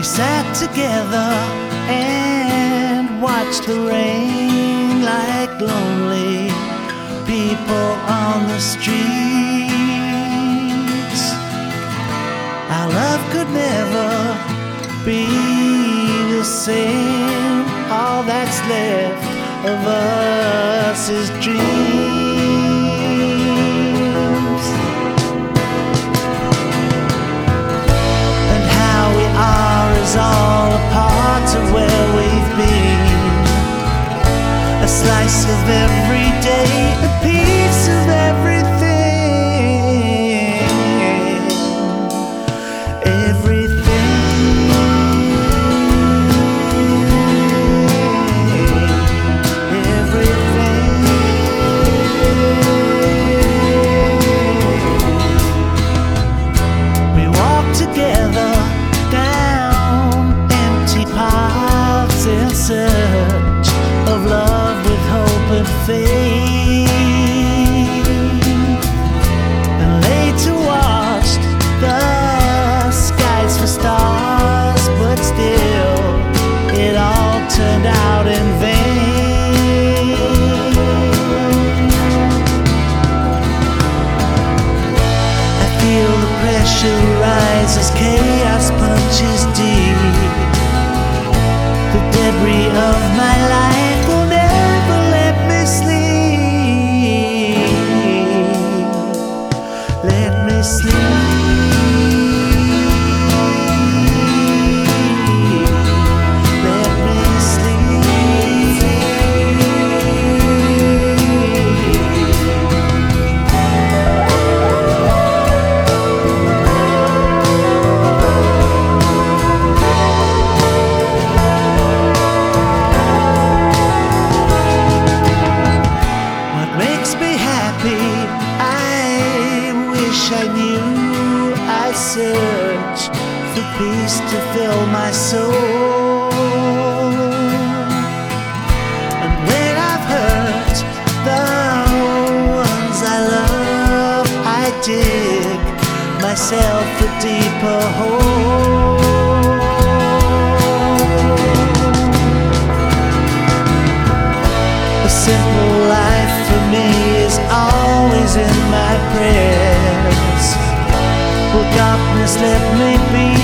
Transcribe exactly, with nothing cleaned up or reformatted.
We sat together and watched the rain like lonely people on the streets. Our love could never be the same. All that's left of us is dreams. And how we are is all a part of where we've been. A slice of every day, a piece of everything. Everything. Everything. We walk together down empty paths in search of love with hope and faith, and later watched the skies for stars, but still it all turned out in vain. I feel the pressure rise as chaos punches deep. The debris of my life will never let me sleep. Let me sleep. Let me sleep. What makes me happy, I wish I knew. I search for peace to fill my soul. And when I've hurt the ones I love, I dig myself a deeper hole. A simple life for me is always in my prayers. Will darkness let me be?